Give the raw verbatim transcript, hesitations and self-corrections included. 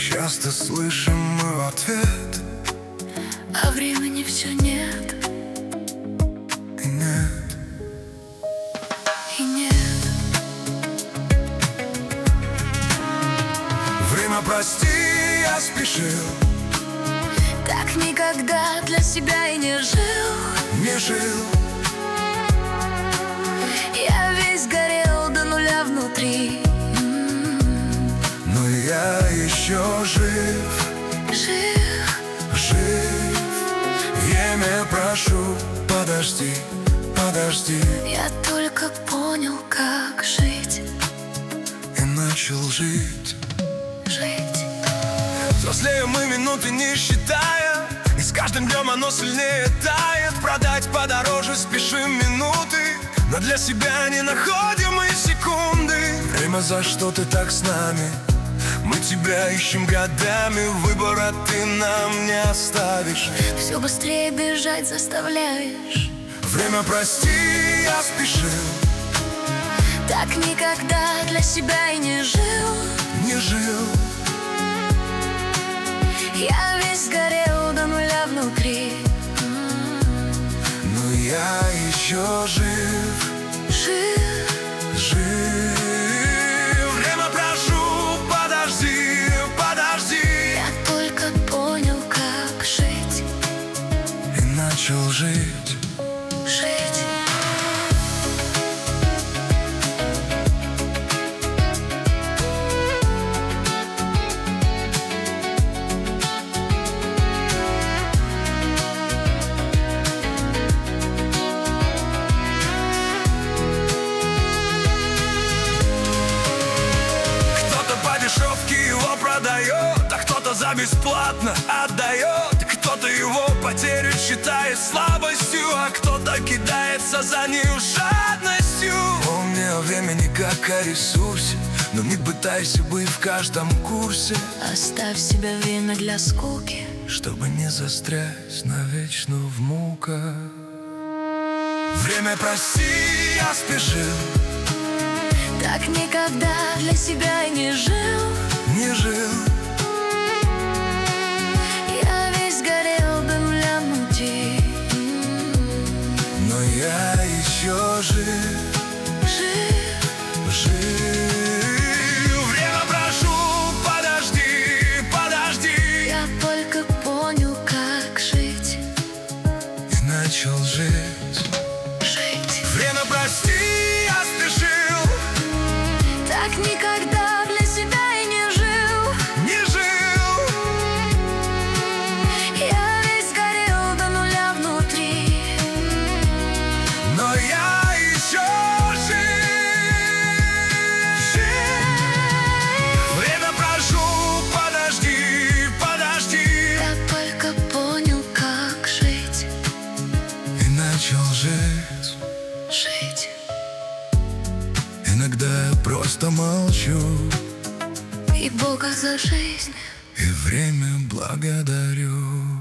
часто слышим мы в ответ: а времени все нет. И нет. И нет. Время, прости, я спешил, Так никогда для себя и не жил. не жил. Я весь горел до нуля внутри. Но я еще жив, Жив. жив. Время, прошу, подожди, подожди. Я только понял, как жить. И начал жить. Жить. Взрослеем мы минуты не считая, и с каждым днем оно сильнее тает. Продать подороже спешим минуты, но для себя не находим и секунды. Время, за что ты так с нами? Мы тебя ищем годами, выбора ты нам не оставишь. Все быстрее бежать заставляешь. Время, прости, я спешил, Так никогда для себя и не жил. не жил. Я весь горел до нуля внутри. Но я еще жив, Жив. жив. Время, прошу, подожди, подожди. Я только понял, как жить. И начал жить. Жить. Его продает, а кто-то за бесплатно отдает. Кто-то его потерю считает слабостью, а кто-то кидается за нею жадностью. Помни о времени как о ресурсе, но не пытайся быть в каждом курсе. Оставь себе время для скуки, чтобы не застрять навечно в муках. Время, прости, я спешил, Так никогда для себя и не жил. не жил. Я весь горел до нуля внутри. Но я еще жив, Жив. жив. Время, прошу, подожди, подожди. Я только понял, как жить. И начал жить. Жить. Время, прости, я спешил, Так никогда для себя и не жил. не жил. Я весь горел до нуля внутри. Но я еще жив, жив. Время, прошу, подожди, подожди. Я только понял, как жить. И начал жить. Жить. Иногда я просто молчу И Бога за жизнь. и время благодарю.